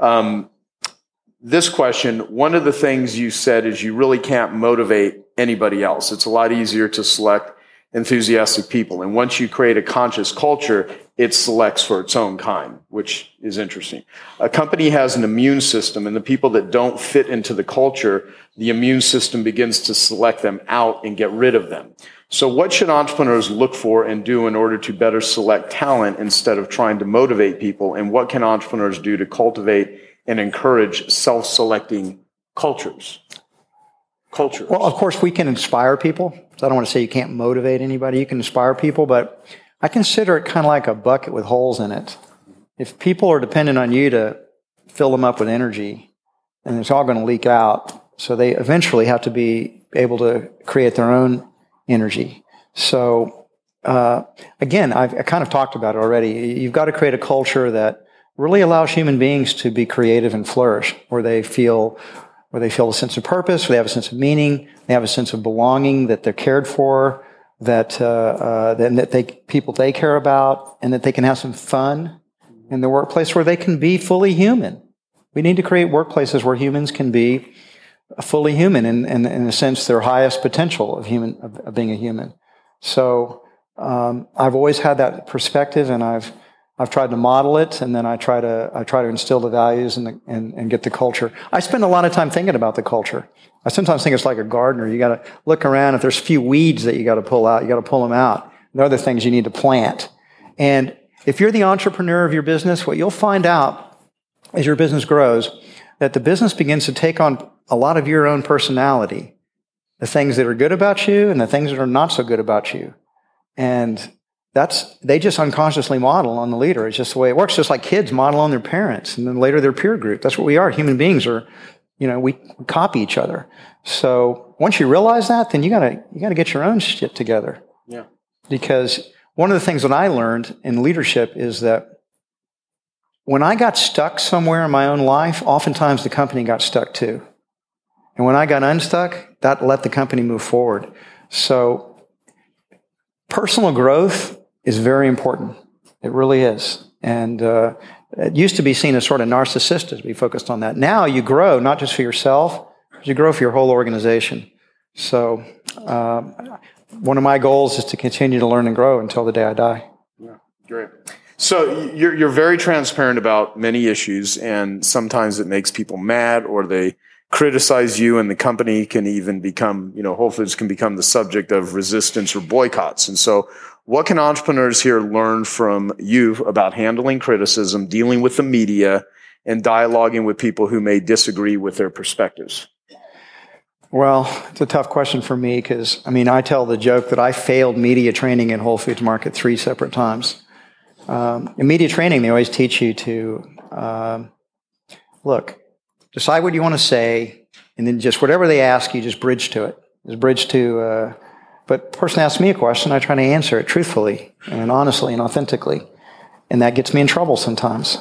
this question, one of the things you said is you really can't motivate anybody else. It's a lot easier to select enthusiastic people. And once you create a conscious culture, it selects for its own kind, which is interesting. A company has an immune system, and the people that don't fit into the culture, the immune system begins to select them out and get rid of them. So what should entrepreneurs look for and do in order to better select talent instead of trying to motivate people? And what can entrepreneurs do to cultivate and encourage self-selecting cultures? Well, of course, we can inspire people. So I don't want to say you can't motivate anybody. You can inspire people, but I consider it kind of like a bucket with holes in it. If people are dependent on you to fill them up with energy, then it's all going to leak out. So they eventually have to be able to create their own energy. So again, I kind of talked about it already. You've got to create a culture that really allows human beings to be creative and flourish, where they feel a sense of purpose, where they have a sense of meaning, they have a sense of belonging, that they're cared for, that people they care about, and that they can have some fun in the workplace where they can be fully human. We need to create workplaces where humans can be fully human, and in a sense, their highest potential of being a human. So I've always had that perspective, and I've tried to model it, and then I try to instill the values and get the culture. I spend a lot of time thinking about the culture. I sometimes think it's like a gardener. You got to look around. If there's a few weeds that you got to pull out, you got to pull them out. There are other things you need to plant. And if you're the entrepreneur of your business, what you'll find out as your business grows, that the business begins to take on a lot of your own personality, the things that are good about you and the things that are not so good about you. And they just unconsciously model on the leader. It's just the way it works. Just like kids model on their parents, and then later their peer group. That's what we are. Human beings are, we copy each other. So once you realize that, then you gotta get your own shit together. Yeah. Because one of the things that I learned in leadership is that when I got stuck somewhere in my own life, oftentimes the company got stuck too. And when I got unstuck, that let the company move forward. So personal growth is very important. It really is. And it used to be seen as sort of narcissistic to be focused on that. Now you grow, not just for yourself, but you grow for your whole organization. So one of my goals is to continue to learn and grow until the day I die. Yeah, great. So you're very transparent about many issues, and sometimes it makes people mad, or they criticize you, and the company can even become, Whole Foods can become the subject of resistance or boycotts. And so what can entrepreneurs here learn from you about handling criticism, dealing with the media, and dialoguing with people who may disagree with their perspectives? Well, it's a tough question for me because, I tell the joke that I failed media training in Whole Foods Market 3 separate times. In media training, they always teach you to, decide what you want to say, and then just whatever they ask you, just bridge to it. But the person asks me a question, I try to answer it truthfully and honestly and authentically. And that gets me in trouble sometimes.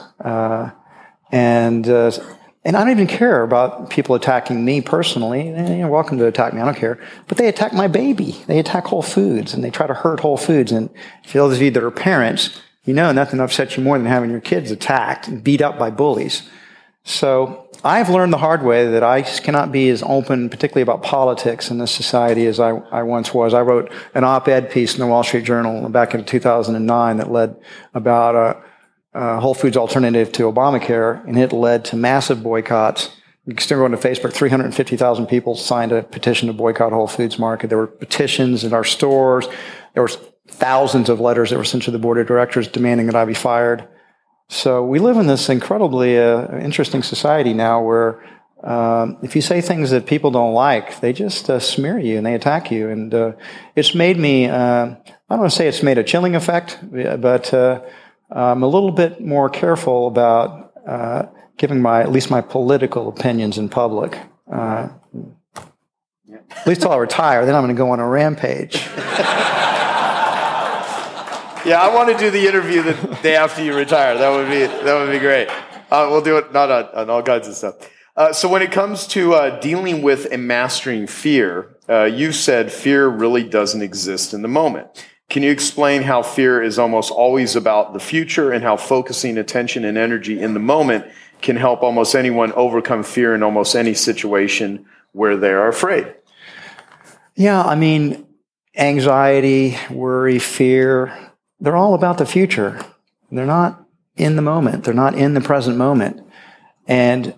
And I don't even care about people attacking me personally. You're welcome to attack me, I don't care. But they attack my baby. They attack Whole Foods, and they try to hurt Whole Foods. And for those of you that are parents, nothing upsets you more than having your kids attacked and beat up by bullies. So I've learned the hard way that I cannot be as open, particularly about politics in this society, as I once was. I wrote an op-ed piece in the Wall Street Journal back in 2009 that led about Whole Foods alternative to Obamacare, and it led to massive boycotts. You can still go into Facebook. 350,000 people signed a petition to boycott Whole Foods Market. There were petitions in our stores. There were thousands of letters that were sent to the board of directors demanding that I be fired. So we live in this incredibly interesting society now where if you say things that people don't like, they just smear you and they attack you. And it's made me, I don't want to say it's made a chilling effect, but I'm a little bit more careful about giving at least my political opinions in public. At least till I retire, then I'm going to go on a rampage. Yeah, I want to do the interview the day after you retire. That would be great. We'll do it not on all kinds of stuff. So when it comes to dealing with and mastering fear, you said fear really doesn't exist in the moment. Can you explain how fear is almost always about the future and how focusing attention and energy in the moment can help almost anyone overcome fear in almost any situation where they are afraid? Yeah, I mean, anxiety, worry, fear, they're all about the future. They're not in the moment. They're not in the present moment. And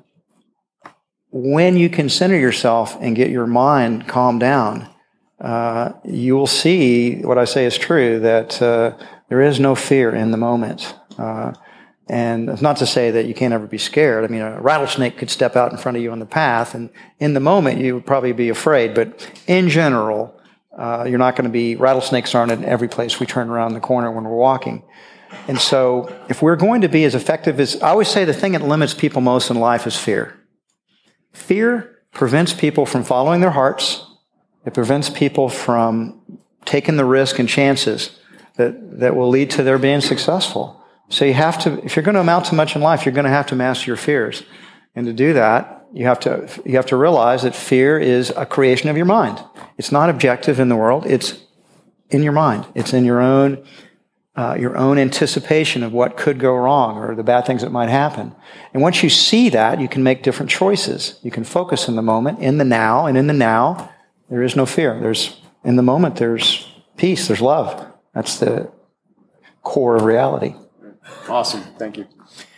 when you can center yourself and get your mind calmed down, you will see what I say is true, that there is no fear in the moment. And it's not to say that you can't ever be scared. I mean, a rattlesnake could step out in front of you on the path, and in the moment you would probably be afraid. But in general, you're not going to be, rattlesnakes aren't in every place we turn around the corner when we're walking. And so if we're going to be as effective as, I always say the thing that limits people most in life is fear. Fear prevents people from following their hearts. It prevents people from taking the risk and chances that will lead to their being successful. So you have to, if you're going to amount to much in life, you're going to have to master your fears. And to do that, you have to realize that fear is a creation of your mind. It's not objective in the world. It's in your mind. It's in your own anticipation of what could go wrong or the bad things that might happen. And once you see that, you can make different choices. You can focus in the moment, in the now, and in the now, there is no fear. In the moment, there's peace, there's love. That's the core of reality. Awesome. Thank you.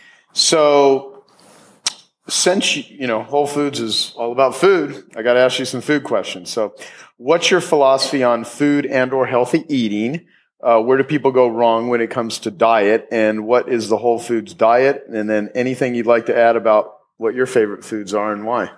So, since Whole Foods is all about food, I got to ask you some food questions. So, what's your philosophy on food and/or healthy eating? Where do people go wrong when it comes to diet? And what is the Whole Foods diet? And then anything you'd like to add about what your favorite foods are and why?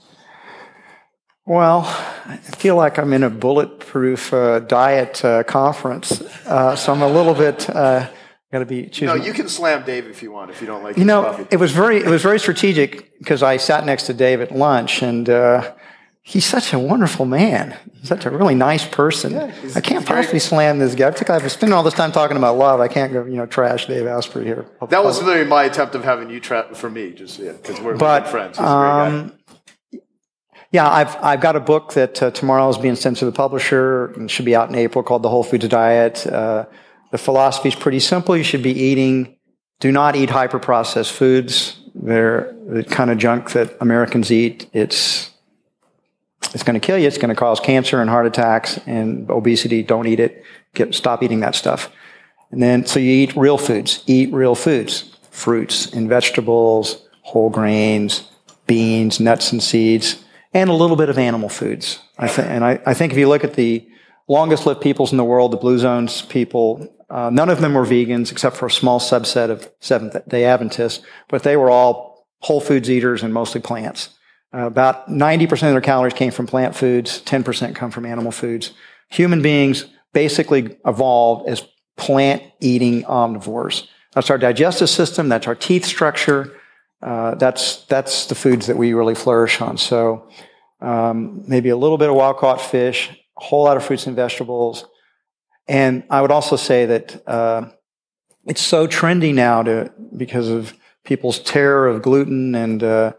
Well, I feel like I'm in a bulletproof diet conference, so I'm a little bit got to be choosing. No, you can slam Dave if you want. If you don't like, coffee. It was very strategic because I sat next to Dave at lunch, and he's such a wonderful man. He's such a really nice person. Yeah, I can't possibly slam this guy. Particularly, I've spent all this time talking about love. I can't go, trash Dave Asprey here. That was literally my attempt of having you for me, just because we're good friends. He's a great guy. Yeah, I've got a book that tomorrow is being sent to the publisher and should be out in April called The Whole Foods Diet. The philosophy is pretty simple. You should be do not eat hyper-processed foods. They're the kind of junk that Americans eat. It's going to kill you. It's going to cause cancer and heart attacks and obesity. Don't eat it. Stop eating that stuff. And then, so you eat real foods. Eat real foods. Fruits and vegetables, whole grains, beans, nuts and seeds, and a little bit of animal foods. I think if you look at the longest lived peoples in the world, the Blue Zones people, none of them were vegans except for a small subset of Seventh-day Adventists, but they were all whole foods eaters and mostly plants. About 90% of their calories came from plant foods, 10% come from animal foods. Human beings basically evolved as plant-eating omnivores. That's our digestive system, that's our teeth structure, that's the foods that we really flourish on. So maybe a little bit of wild-caught fish, a whole lot of fruits and vegetables. And I would also say that it's so trendy now because of people's terror of gluten and the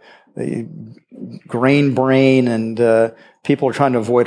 grain brain, and people are trying to avoid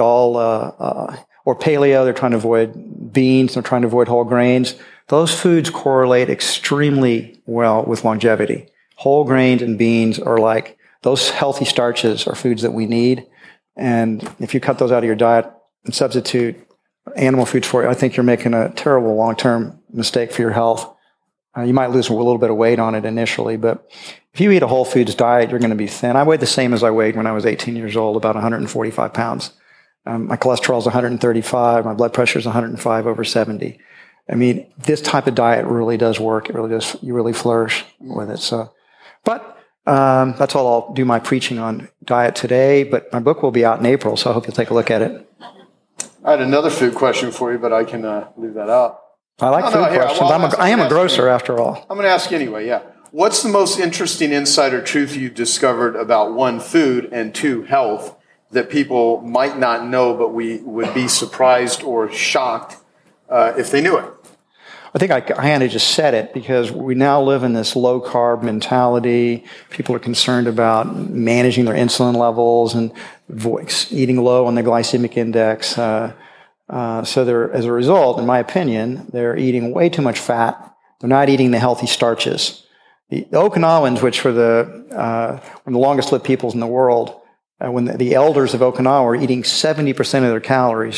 or paleo, they're trying to avoid beans, they're trying to avoid whole grains. Those foods correlate extremely well with longevity. Whole grains and beans are like, those healthy starches are foods that we need. And if you cut those out of your diet and substitute animal foods for it, I think you're making a terrible long-term mistake for your health. You might lose a little bit of weight on it initially, but if you eat a whole foods diet, you're going to be thin. I weighed the same as I weighed when I was 18 years old, about 145 pounds. My cholesterol is 135. My blood pressure is 105/70. I mean, this type of diet really does work. It really does. You really flourish with it. So, but that's all I'll do my preaching on diet today. But my book will be out in April, so I hope you'll take a look at it. I had another food question for you, but I can leave that out. I like food questions. I am a grocer after all. I'm going to ask you anyway, yeah. What's the most interesting insight or truth you discovered about, one, food, and two, health, that people might not know but we would be surprised or shocked if they knew it? I think I kind of just said it, because we now live in this low-carb mentality. People are concerned about managing their insulin levels and eating low on the glycemic index. So they're, as a result, in my opinion, they're eating way too much fat. They're not eating the healthy starches. The Okinawans, which were one of the longest-lived peoples in the world, when the elders of Okinawa were eating 70% of their calories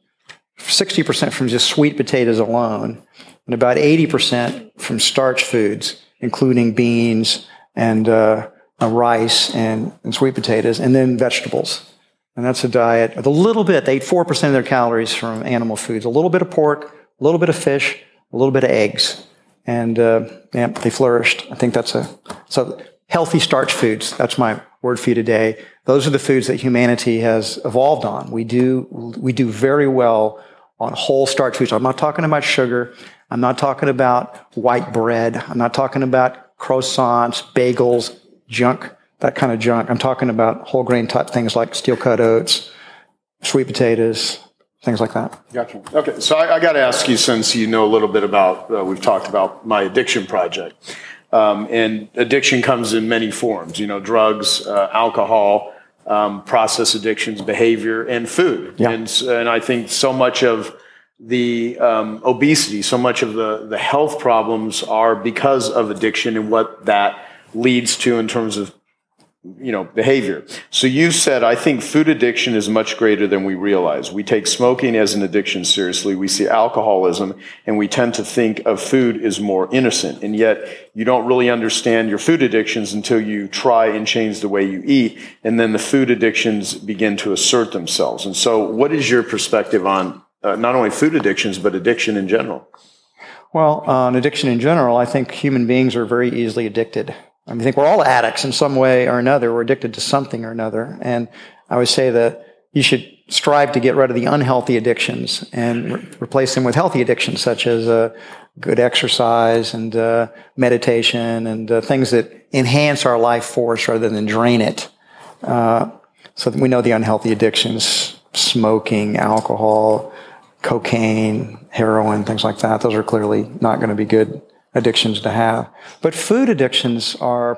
60% from just sweet potatoes alone, and about 80% from starch foods, including beans and rice and sweet potatoes, and then vegetables. And that's a diet. A little bit, they ate 4% of their calories from animal foods, a little bit of pork, a little bit of fish, a little bit of eggs. And they flourished. I think so healthy starch foods, that's my word for you today. Those are the foods that humanity has evolved on. We do very well on whole starch foods. I'm not talking about sugar. I'm not talking about white bread. I'm not talking about croissants, bagels, junk, that kind of junk. I'm talking about whole grain type things like steel-cut oats, sweet potatoes, things like that. Gotcha. Okay, so I got to ask you, since you know a little bit about, we've talked about my addiction project, and addiction comes in many forms, drugs, alcohol, process addictions, behavior, and food. Yeah. And I think so much of the obesity, so much of the health problems are because of addiction and what that leads to in terms of behavior. So you said, I think food addiction is much greater than we realize. We take smoking as an addiction seriously. We see alcoholism, and we tend to think of food as more innocent. And yet you don't really understand your food addictions until you try and change the way you eat. And then the food addictions begin to assert themselves. And so what is your perspective on not only food addictions, but addiction in general? Well, on addiction in general, I think human beings are very easily addicted. I think we're all addicts in some way or another. We're addicted to something or another. And I would say that you should strive to get rid of the unhealthy addictions and replace them with healthy addictions, such as good exercise and meditation and things that enhance our life force rather than drain it. So that we know the unhealthy addictions, smoking, alcohol, cocaine, heroin, things like that. Those are clearly not going to be good addictions to have. But food addictions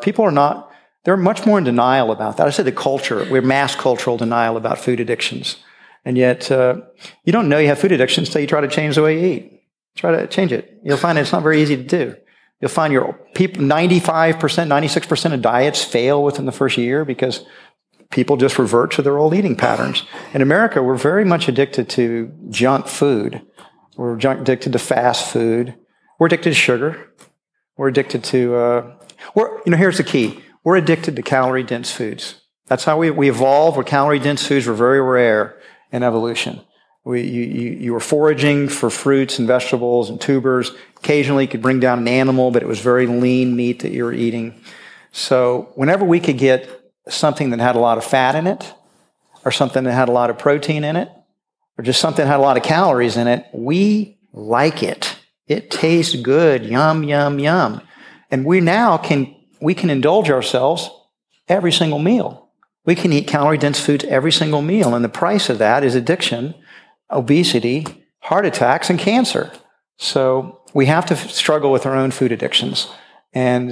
they're much more in denial about that. I said the culture, we're mass cultural denial about food addictions. And yet, you don't know you have food addictions until you try to change the way you eat. Try to change it. You'll find it's not very easy to do. You'll find 95%, 96% of diets fail within the first year because people just revert to their old eating patterns. In America, we're very much addicted to junk food. We're addicted to fast food. We're addicted to sugar. We're addicted to, here's the key. We're addicted to calorie-dense foods. That's how we evolved, where calorie-dense foods were very rare in evolution. You were foraging for fruits and vegetables and tubers. Occasionally you could bring down an animal, but it was very lean meat that you were eating. So whenever we could get something that had a lot of fat in it, or something that had a lot of protein in it, or just something that had a lot of calories in it, we like it. It tastes good. Yum, yum, yum. And we can indulge ourselves every single meal. We can eat calorie-dense foods every single meal. And the price of that is addiction, obesity, heart attacks, and cancer. So we have to struggle with our own food addictions. And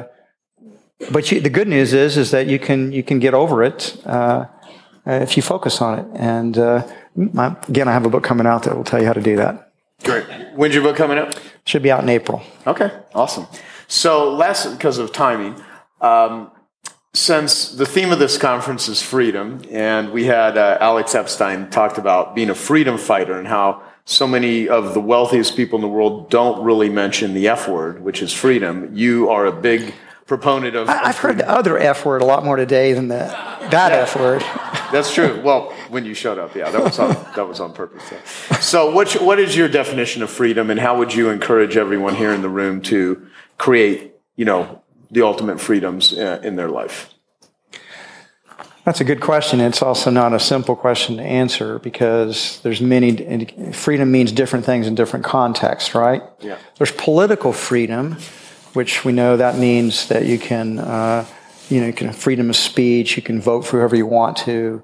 but the good news is that you can get over it if you focus on it. And again, I have a book coming out that will tell you how to do that. Great. When's your book coming out? Should be out in April. Okay, awesome. So last, because of timing, since the theme of this conference is freedom, and we had Alex Epstein talked about being a freedom fighter and how so many of the wealthiest people in the world don't really mention the F word, which is freedom. You are a big proponent of I've heard the other F word a lot more today than that F word. That's true. Well, when you showed up, yeah, that was on purpose. Yeah. So what is your definition of freedom, and how would you encourage everyone here in the room to create, the ultimate freedoms in their life? That's a good question. It's also not a simple question to answer because freedom means different things in different contexts, right? Yeah. There's political freedom, which we know that means that you can, you can have freedom of speech, you can vote for whoever you want to.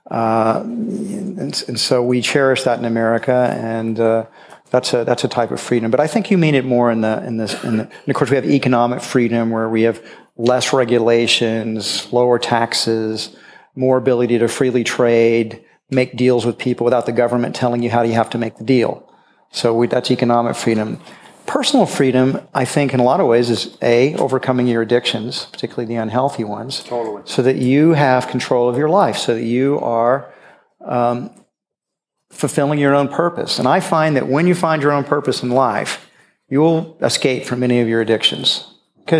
And so we cherish that in America, and that's a type of freedom. But I think you mean it more in this. And of course, we have economic freedom where we have less regulations, lower taxes, more ability to freely trade, make deals with people without the government telling you how you have to make the deal. So that's economic freedom. Personal freedom, I think, in a lot of ways, is overcoming your addictions, particularly the unhealthy ones, Totally. so that you have control of your life, so that you are fulfilling your own purpose. And I find that when you find your own purpose in life, you will escape from many of your addictions because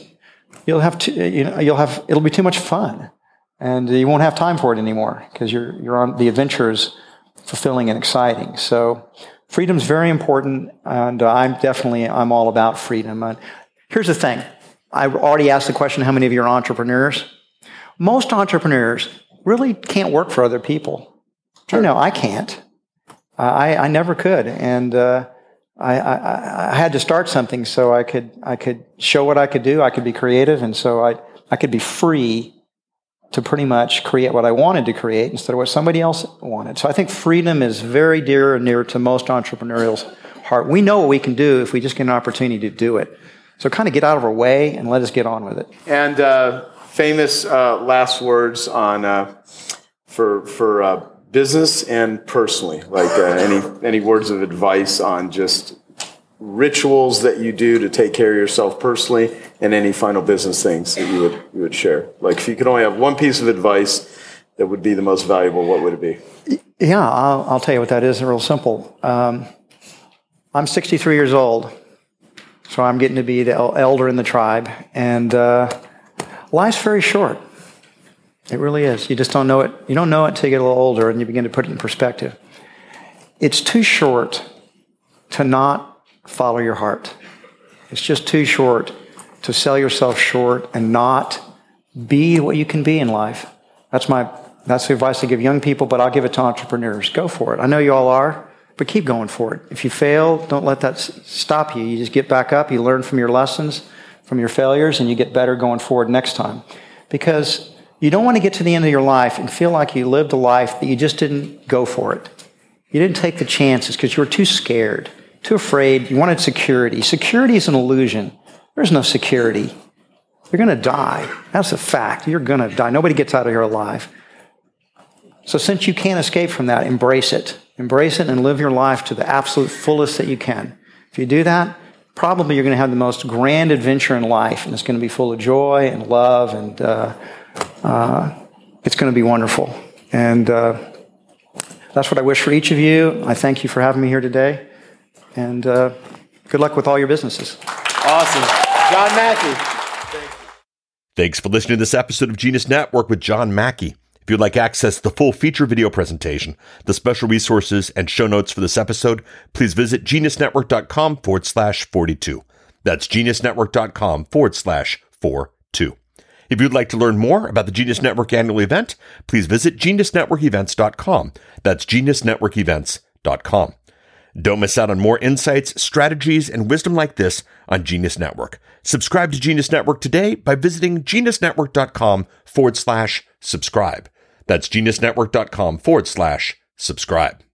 it'll be too much fun, and you won't have time for it anymore because you're on the adventure is fulfilling and exciting. So freedom is very important, and I'm all about freedom. Here's the thing. I've already asked the question, how many of you are entrepreneurs? Most entrepreneurs really can't work for other people. Sure. I can't. I never could. And I had to start something so I could show what I could do. I could be creative, and so I could be free to pretty much create what I wanted to create instead of what somebody else wanted. So I think freedom is very dear and near to most entrepreneurials' heart. We know what we can do if we just get an opportunity to do it. So kind of get out of our way and let us get on with it. And famous last words on for business and personally, like any words of advice on just rituals that you do to take care of yourself personally, and any final business things that you would share. Like if you could only have one piece of advice that would be the most valuable, what would it be? Yeah, I'll tell you what that is. Real simple. I'm 63 years old, so I'm getting to be the elder in the tribe, and life's very short. It really is. You just don't know it. You don't know it until you get a little older and you begin to put it in perspective. It's too short to not follow your heart. It's just too short to sell yourself short and not be what you can be in life. That's the advice I give young people, but I'll give it to entrepreneurs. Go for it. I know you all are, but keep going for it. If you fail, don't let that stop you. You just get back up, you learn from your lessons, from your failures, and you get better going forward next time. Because you don't want to get to the end of your life and feel like you lived a life that you just didn't go for it. You didn't take the chances because you were too scared, too afraid. You wanted security. Security is an illusion. There's no security. You're going to die. That's a fact. You're going to die. Nobody gets out of here alive. So since you can't escape from that, embrace it. Embrace it and live your life to the absolute fullest that you can. If you do that, probably you're going to have the most grand adventure in life, and it's going to be full of joy and love, and it's going to be wonderful. And that's what I wish for each of you. I thank you for having me here today, and good luck with all your businesses. Awesome. John Mackey. Thanks for listening to this episode of Genius Network with John Mackey. If you'd like access to the full feature video presentation, the special resources, and show notes for this episode, please visit geniusnetwork.com/42. That's geniusnetwork.com/42. If you'd like to learn more about the Genius Network annual event, please visit geniusnetworkevents.com. That's geniusnetworkevents.com. Don't miss out on more insights, strategies, and wisdom like this on Genius Network. Subscribe to Genius Network today by visiting geniusnetwork.com/subscribe. That's geniusnetwork.com/subscribe.